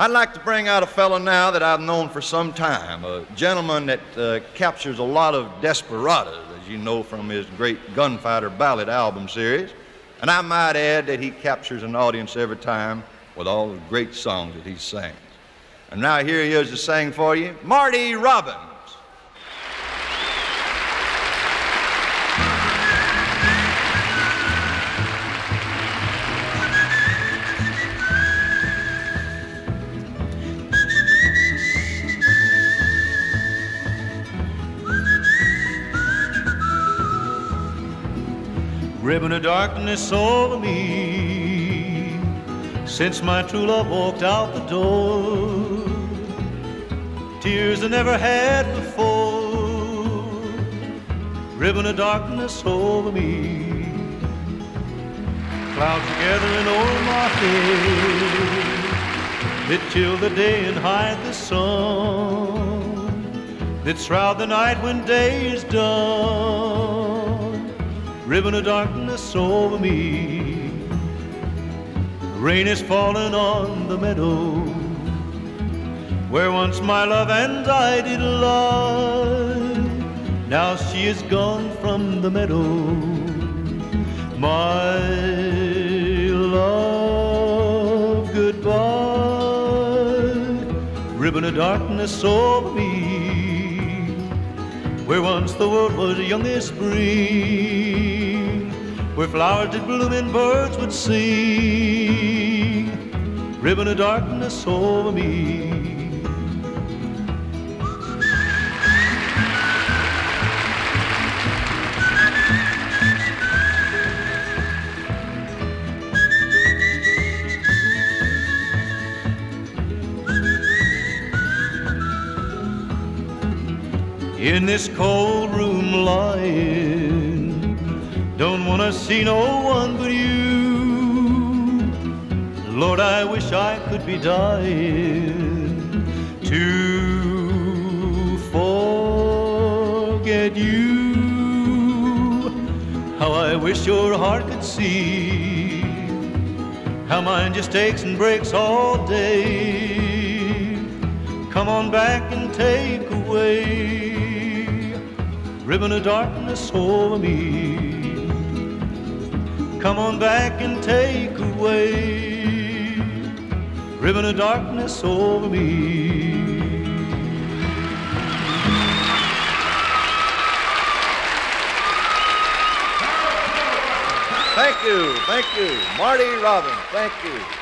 I'd like to bring out a fellow now that I've known for some time, a gentleman that captures a lot of desperados, as you know from his great Gunfighter Ballad album series. And I might add that he captures an audience every time with all the great songs that he sings. And now here he is to sing for you, Marty Robbins. Ribbon of darkness over me since my true love walked out the door. Tears I never had before. Ribbon of darkness over me. Clouds gathering over my head that chill the day and hide the sun, that shroud the night when day is done. Ribbon of darkness over me. Rain is falling on the meadow where once my love and I did lie. Now she is gone from the meadow, my love, goodbye. Ribbon of darkness over me, where once the world was young as spring, where flowers did bloom and birds would sing. Ribbon of darkness over me. In this cold room lying, don't wanna see no one but you. Lord, I wish I could be dying to forget you. How I wish your heart could see how mine just aches and breaks all day. Come on back and take away ribbon of darkness over me. Come on back and take away ribbon of darkness over me. Thank you, Marty Robbins, thank you.